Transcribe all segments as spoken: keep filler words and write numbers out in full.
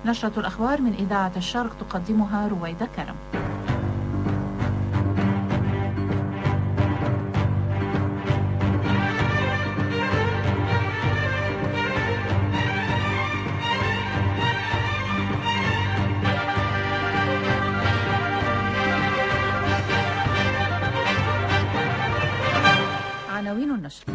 نشرة الأخبار من إذاعة الشرق تقدمها رويدة كرم. عناوين النشر: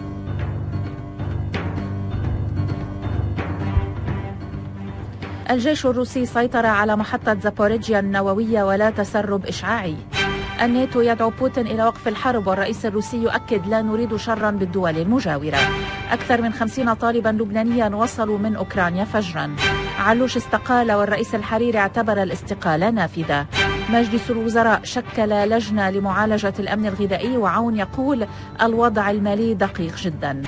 الجيش الروسي سيطر على محطة زابوريجيا النووية ولا تسرب إشعاعي. الناتو يدعو بوتين إلى وقف الحرب والرئيس الروسي يؤكد لا نريد شرا بالدول المجاورة. أكثر من خمسين طالبا لبنانيا وصلوا من أوكرانيا فجرا. علوش استقال والرئيس الحريري اعتبر الاستقالة نافذة. مجلس الوزراء شكل لجنة لمعالجة الأمن الغذائي وعون يقول الوضع المالي دقيق جدا.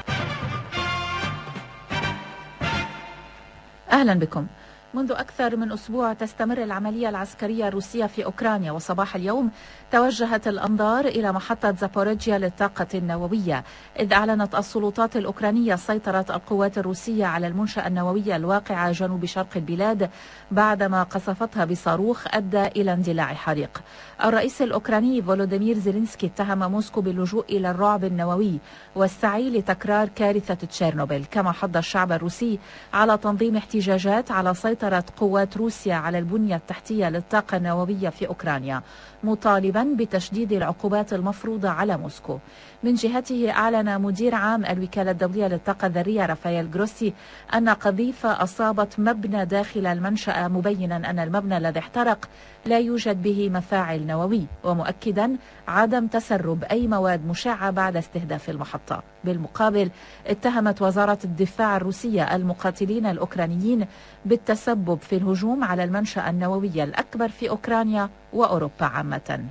أهلا بكم. منذ أكثر من أسبوع تستمر العملية العسكرية الروسية في أوكرانيا، وصباح اليوم توجهت الأنظار إلى محطة زابوريجيا للطاقة النووية، إذ أعلنت السلطات الأوكرانية سيطرة القوات الروسية على المنشأة النووية الواقعة جنوب شرق البلاد بعدما قصفتها بصاروخ أدى إلى اندلاع حريق. الرئيس الأوكراني فولوديمير زيلينسكي اتهم موسكو باللجوء إلى الرعب النووي والسعي لتكرار كارثة تشيرنوبل، كما حض الشعب الروسي على تنظيم احتجاجات على سيطرة قوات روسيا على البنية التحتية للطاقة النووية في أوكرانيا، مطالبا بتشديد العقوبات المفروضة على موسكو. من جهته أعلن مدير عام الوكالة الدولية للطاقة الذرية رافائيل جروسي أن قذيفة أصابت مبنى داخل المنشأة، مبينا أن المبنى الذي احترق لا يوجد به مفاعل نووي، ومؤكدا عدم تسرب أي مواد مشعة بعد استهداف المحطة. بالمقابل اتهمت وزارة الدفاع الروسية المقاتلين الأوكرانيين بالتسبب في الهجوم على المنشأة النووية الأكبر في أوكرانيا وأوروبا عامة.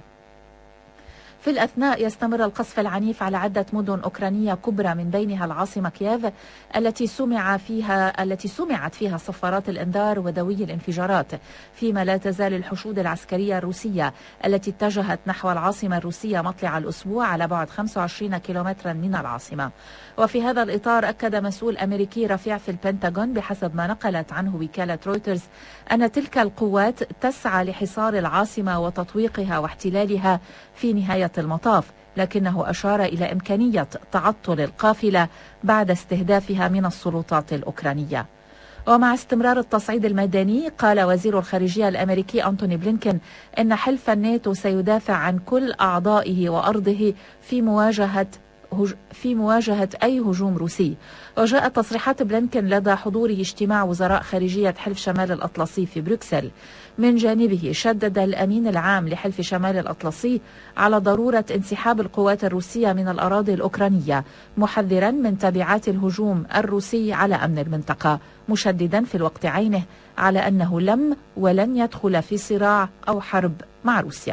في الأثناء يستمر القصف العنيف على عدة مدن أوكرانية كبرى، من بينها العاصمة كييف التي سمع فيها التي سمعت فيها صفارات الإنذار ودوي الانفجارات، فيما لا تزال الحشود العسكرية الروسية التي اتجهت نحو العاصمة الروسية مطلع الأسبوع على بعد خمسة وعشرين كيلومترا من العاصمة. وفي هذا الإطار أكد مسؤول أمريكي رفيع في البنتاغون بحسب ما نقلت عنه وكالة رويترز أن تلك القوات تسعى لحصار العاصمة وتطويقها واحتلالها في نهاية المطاف، لكنه أشار إلى إمكانية تعطل القافلة بعد استهدافها من السلطات الأوكرانية. ومع استمرار التصعيد الميداني، قال وزير الخارجية الأمريكي أنتوني بلينكن إن حلف الناتو سيدافع عن كل أعضائه وأرضه في مواجهة في مواجهة أي هجوم روسي. وجاءت تصريحات بلينكن لدى حضوره اجتماع وزراء خارجية حلف شمال الأطلسي في بروكسل. من جانبه شدد الأمين العام لحلف شمال الأطلسي على ضرورة انسحاب القوات الروسية من الأراضي الأوكرانية، محذرا من تبعات الهجوم الروسي على أمن المنطقة، مشددا في الوقت عينه على أنه لم ولن يدخل في صراع أو حرب مع روسيا.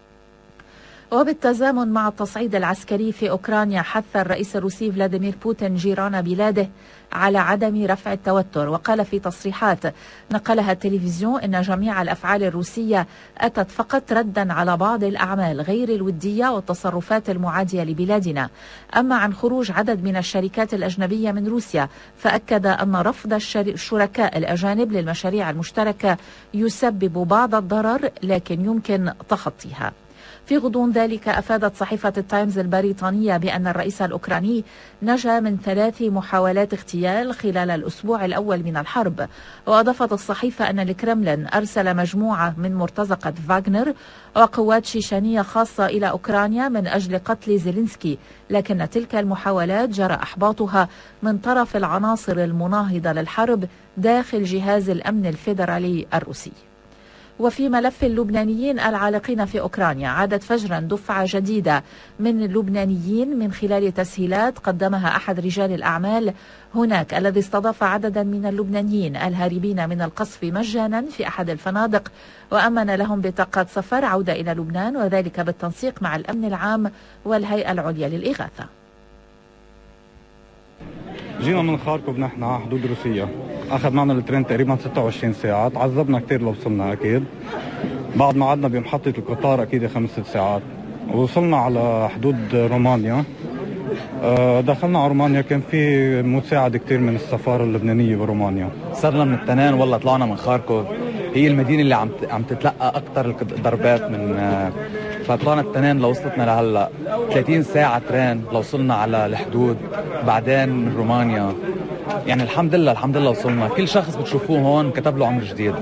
وبالتزامن مع التصعيد العسكري في أوكرانيا، حث الرئيس الروسي فلاديمير بوتين جيران بلاده على عدم رفع التوتر، وقال في تصريحات نقلها التلفزيون إن جميع الأفعال الروسية أتت فقط ردا على بعض الأعمال غير الودية والتصرفات المعادية لبلادنا. أما عن خروج عدد من الشركات الأجنبية من روسيا، فأكد أن رفض الشركاء الأجانب للمشاريع المشتركة يسبب بعض الضرر لكن يمكن تخطيها. في غضون ذلك أفادت صحيفة التايمز البريطانية بأن الرئيس الأوكراني نجا من ثلاث محاولات اغتيال خلال الأسبوع الأول من الحرب. وأضافت الصحيفة أن الكرملين أرسل مجموعة من مرتزقة فاغنر وقوات شيشانية خاصة إلى أوكرانيا من أجل قتل زيلينسكي، لكن تلك المحاولات جرى إحباطها من طرف العناصر المناهضة للحرب داخل جهاز الأمن الفيدرالي الروسي. وفي ملف اللبنانيين العالقين في أوكرانيا، عادت فجرا دفعة جديدة من اللبنانيين من خلال تسهيلات قدمها أحد رجال الأعمال هناك، الذي استضاف عددا من اللبنانيين الهاربين من القصف مجانا في أحد الفنادق، وأمن لهم بطاقات سفر عودة إلى لبنان، وذلك بالتنسيق مع الأمن العام والهيئة العليا للإغاثة. جينا من خاركوف نحن على حدود روسيا، أخذ معنا الترين تقريبا ستة وعشرين ساعة، تعذبنا كتير لو وصلنا أكيد. بعد ما قعدنا بمحطة القطار أكيد خمس ست ساعات، وصلنا على حدود رومانيا. دخلنا على رومانيا، كان في مساعدة كتير من السفارة اللبنانية برومانيا. صرنا من التنين والله، طلعنا من خاركوف هي المدينه اللي عم عم تتلقى اكثر الضربات من فطلعنا التنين لوصلتنا لهلا ثلاثين ساعه ترين لوصلنا على الحدود، بعدين من رومانيا. يعني الحمد لله الحمد لله وصلنا. كل شخص بتشوفوه هون كتب له عمر جديد.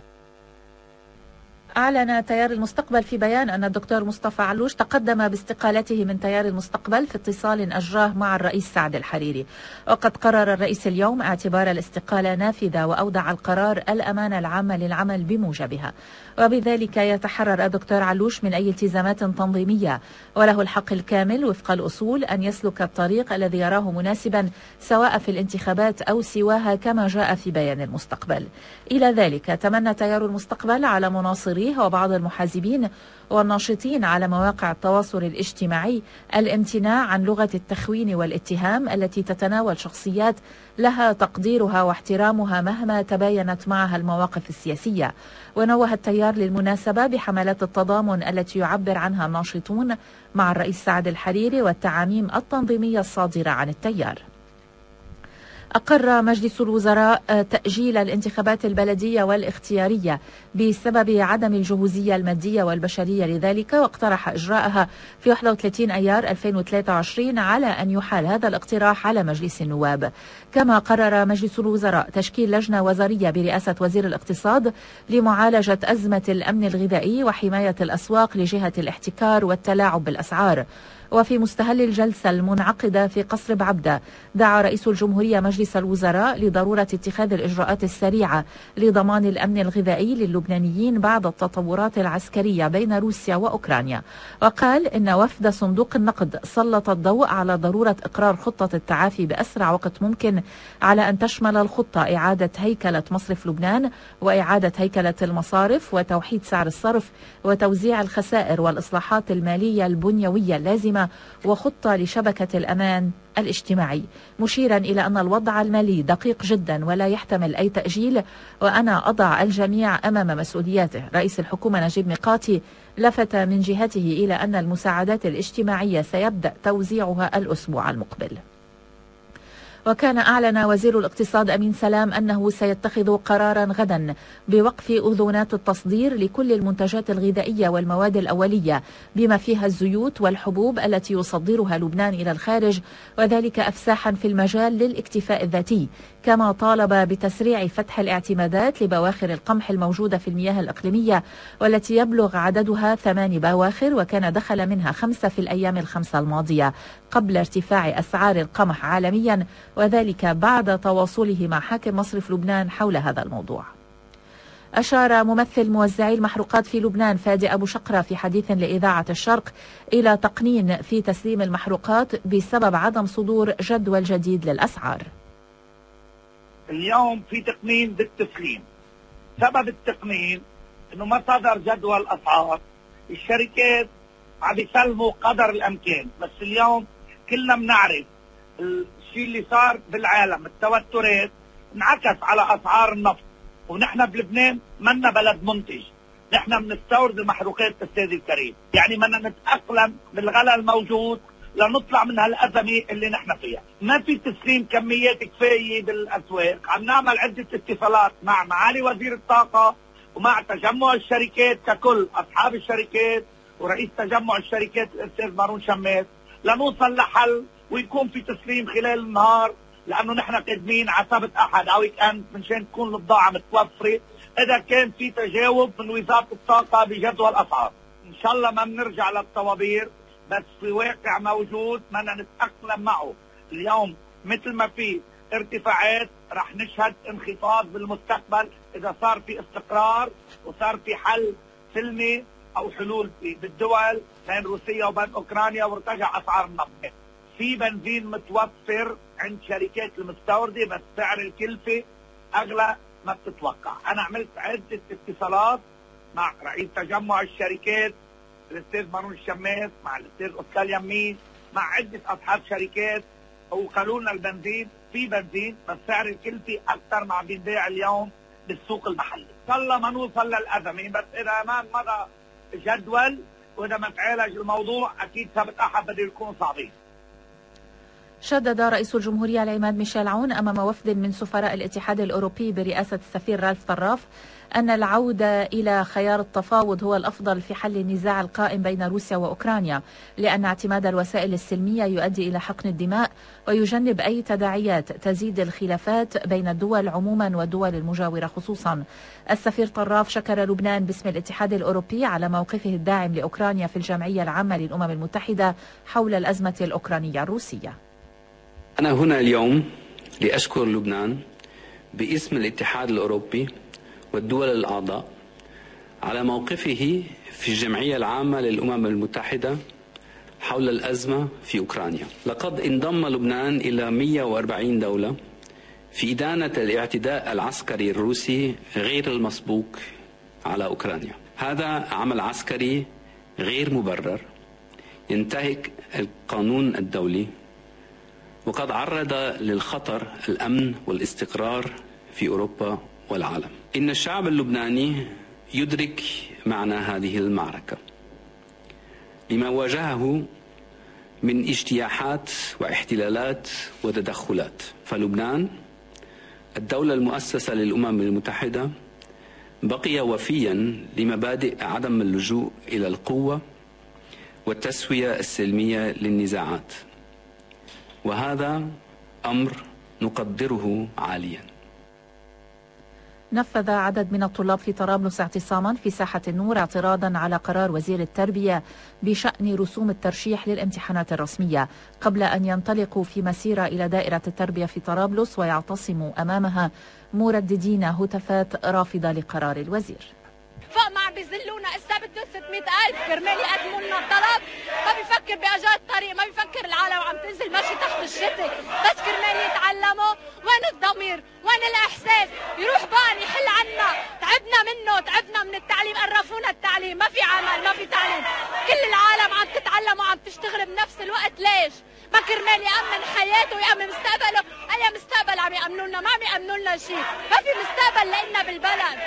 أعلن تيار المستقبل في بيان أن الدكتور مصطفى علوش تقدم باستقالته من تيار المستقبل في اتصال أجراه مع الرئيس سعد الحريري. وقد قرر الرئيس اليوم اعتبار الاستقالة نافذة، وأودع القرار الأمانة العامة للعمل بموجبها، وبذلك يتحرر الدكتور علوش من أي التزامات تنظيمية، وله الحق الكامل وفق الأصول أن يسلك الطريق الذي يراه مناسبا سواء في الانتخابات أو سواها كما جاء في بيان المستقبل. إلى ذلك تمنى تيار المستقبل على مناصريه وبعض المحازبين والناشطين على مواقع التواصل الاجتماعي الامتناع عن لغة التخوين والاتهام التي تتناول شخصيات لها تقديرها واحترامها مهما تباينت معها المواقف السياسية. ونوه التيار للمناسبة بحملات التضامن التي يعبر عنها الناشطون مع الرئيس سعد الحريري والتعاميم التنظيمية الصادرة عن التيار. أقر مجلس الوزراء تأجيل الانتخابات البلدية والاختيارية بسبب عدم الجهوزية المادية والبشرية لذلك، واقترح إجراءها في واحد وثلاثين أيار ألفين وثلاثة وعشرين على أن يحال هذا الاقتراح على مجلس النواب. كما قرر مجلس الوزراء تشكيل لجنة وزارية برئاسة وزير الاقتصاد لمعالجة أزمة الأمن الغذائي وحماية الأسواق لجهة الاحتكار والتلاعب بالأسعار. وفي مستهل الجلسة المنعقدة في قصر بعبدة دعا رئيس الجمهورية مجلس الوزراء لضرورة اتخاذ الإجراءات السريعة لضمان الأمن الغذائي للبنانيين بعد التطورات العسكرية بين روسيا وأوكرانيا. وقال إن وفد صندوق النقد سلط الضوء على ضرورة إقرار خطة التعافي بأسرع وقت ممكن، على أن تشمل الخطة إعادة هيكلة مصرف لبنان وإعادة هيكلة المصارف وتوحيد سعر الصرف وتوزيع الخسائر والإصلاحات المالية البنيوية اللازمة وخطة لشبكة الأمان الاجتماعي، مشيرا إلى أن الوضع المالي دقيق جدا ولا يحتمل أي تأجيل، وأنا أضع الجميع أمام مسؤولياته. رئيس الحكومة نجيب ميقاتي لفت من جهته إلى أن المساعدات الاجتماعية سيبدأ توزيعها الأسبوع المقبل. وكان أعلن وزير الاقتصاد أمين سلام أنه سيتخذ قرارا غدا بوقف أذونات التصدير لكل المنتجات الغذائية والمواد الأولية بما فيها الزيوت والحبوب التي يصدرها لبنان إلى الخارج، وذلك أفساحا في المجال للاكتفاء الذاتي. كما طالب بتسريع فتح الاعتمادات لبواخر القمح الموجودة في المياه الإقليمية والتي يبلغ عددها ثمان بواخر، وكان دخل منها خمسة في الأيام الخمسة الماضية قبل ارتفاع أسعار القمح عالميا، وذلك بعد تواصله مع حاكم مصرف لبنان حول هذا الموضوع. أشار ممثل موزعي المحروقات في لبنان فادي أبو شقرة في حديث لإذاعة الشرق إلى تقنين في تسليم المحروقات بسبب عدم صدور جدول جديد للأسعار. اليوم في تقنين بالتسليم. سبب التقنين انه ما صدر جدول اسعار، الشركات عم يسلموا قدر الامكان، بس اليوم كلنا بنعرف الشيء اللي صار بالعالم، التوترات انعكس على اسعار النفط، ونحن بلبنان منا بلد منتج، نحن بنستورد المحروقات استاذ الكريم، يعني بدنا نتاقلم بالغلاء الموجود لنطلع من هالأزمة اللي نحن فيها. ما في تسليم كميات كفاية بالأسواق. عم نعمل عدة اتصالات مع معالي وزير الطاقة ومع تجمع الشركات ككل، أصحاب الشركات ورئيس تجمع الشركات الأستاذ مارون شماس، لنوصل لحل ويكون في تسليم خلال النهار، لأنه نحن قادمين على سبت أحد أو ويك أند منشان تكون البضاعة متوفرة. إذا كان في تجاوب من وزارة الطاقة بجدول الأسعار إن شاء الله ما بنرجع للطوابير، بس في واقع موجود بدنا نتأقلم معه. اليوم مثل ما في ارتفاعات رح نشهد انخفاض بالمستقبل إذا صار في استقرار وصار في حل سلمي أو حلول بالدول بين روسيا وبين أوكرانيا وارتجع أسعار النفط. في بنزين متوفر عند شركات المستوردة، بس سعر الكلفة أغلى ما بتتوقع. أنا عملت عدة اتصالات مع رئيس تجمع الشركات الاستاذ مارون الشماس، مع الاستاذ أوسكال يمين، مع عدة أصحاب شركات، وقالوا لنا البنزين في بنزين بس سعر الكلفة أكثر ما عم بينباع اليوم بالسوق المحلي. إن شاء الله ما نوصل للأزمة، بس إذا ما مضى جدول وإذا ما تعالج الموضوع أكيد سبت أحد بده يكون صعبين. شدد رئيس الجمهورية العماد ميشيل عون أمام وفد من سفراء الاتحاد الأوروبي برئاسة السفير رالف طراف أن العودة إلى خيار التفاوض هو الأفضل في حل النزاع القائم بين روسيا وأوكرانيا، لأن اعتماد الوسائل السلمية يؤدي إلى حقن الدماء ويجنب أي تداعيات تزيد الخلافات بين الدول عموما والدول المجاورة خصوصا. السفير طراف شكر لبنان باسم الاتحاد الأوروبي على موقفه الداعم لأوكرانيا في الجمعية العامة للأمم المتحدة حول الأزمة الأوكرانية الروسية. أنا هنا اليوم لأشكر لبنان باسم الاتحاد الأوروبي والدول الأعضاء على موقفه في الجمعية العامة للأمم المتحدة حول الأزمة في أوكرانيا. لقد انضم لبنان إلى مئة وأربعين دولة في إدانة الاعتداء العسكري الروسي غير المسبوق على أوكرانيا. هذا عمل عسكري غير مبرر ينتهك القانون الدولي وقد عرض للخطر الأمن والاستقرار في أوروبا والعالم. إن الشعب اللبناني يدرك معنى هذه المعركة لما واجهه من اجتياحات واحتلالات وتدخلات، فلبنان الدولة المؤسسة للأمم المتحدة بقي وفيا لمبادئ عدم اللجوء إلى القوة والتسوية السلمية للنزاعات، وهذا أمر نقدره عاليا. نفذ عدد من الطلاب في طرابلس اعتصاما في ساحة النور اعتراضا على قرار وزير التربية بشأن رسوم الترشيح للامتحانات الرسمية، قبل أن ينطلقوا في مسيرة إلى دائرة التربية في طرابلس ويعتصموا أمامها مرددين هتافات رافضة لقرار الوزير. فوق ما عم بيذلونا، اسا بده ستمئة ألف كرمال يقدموا لنا الطلب، ما بيفكر بأجار الطريق، ما بيفكر العالم عم تنزل ماشي تحت الشتاء بس كرمال يتعلموا. وين الضمير؟ وين الإحساس؟ يروح بان يحل عنا، تعبنا منه، تعبنا من التعليم، قرفونا التعليم، ما في عمل، ما في تعليم، كل العالم عم تتعلم وعم تشتغل بنفس الوقت. ليش؟ ما كرمال يأمن حياته ويأمن مستقبله. أي مستقبل عم يأمنوا لنا؟ ما عم يأمنوا لنا شيء، ما في مستقبل لنا بالبلد.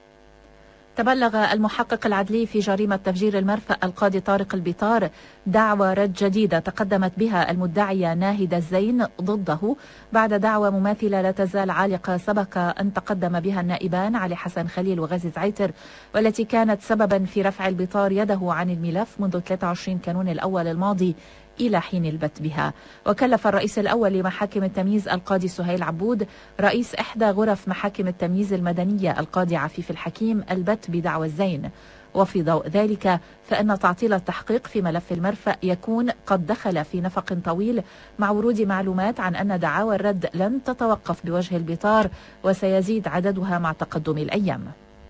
تبلغ المحقق العدلي في جريمة تفجير المرفأ القاضي طارق البطار دعوى رد جديدة تقدمت بها المدعية ناهدة الزين ضده بعد دعوى مماثلة لا تزال عالقة سبق أن تقدم بها النائبان علي حسن خليل وغازي زعيتر، والتي كانت سببا في رفع البطار يده عن الملف منذ ثلاثة وعشرين كانون الأول الماضي إلى حين البت بها. وكلف الرئيس الأول لمحاكم التمييز القاضي سهيل عبود رئيس إحدى غرف محاكم التمييز المدنية القاضي عفيف الحكيم البت بدعوى الزين. وفي ضوء ذلك فإن تعطيل التحقيق في ملف المرفأ يكون قد دخل في نفق طويل مع ورود معلومات عن أن دعاوى الرد لن تتوقف بوجه البطار وسيزيد عددها مع تقدم الأيام.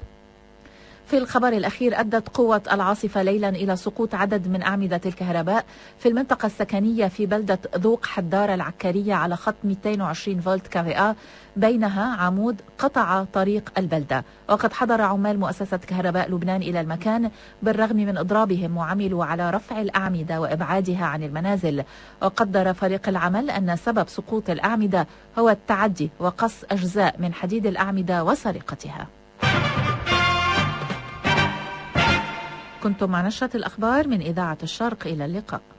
في الخبر الأخير أدت قوة العاصفة ليلا إلى سقوط عدد من أعمدة الكهرباء في المنطقة السكنية في بلدة ذوق حدارة العكارية على خط مئتين وعشرين فولت كافيئة، بينها عمود قطع طريق البلدة. وقد حضر عمال مؤسسة كهرباء لبنان إلى المكان بالرغم من إضرابهم، وعملوا على رفع الأعمدة وإبعادها عن المنازل. وقدر فريق العمل أن سبب سقوط الأعمدة هو التعدي وقص أجزاء من حديد الأعمدة وسرقتها. كنتم مع نشرة الأخبار من إذاعة الشرق، إلى اللقاء.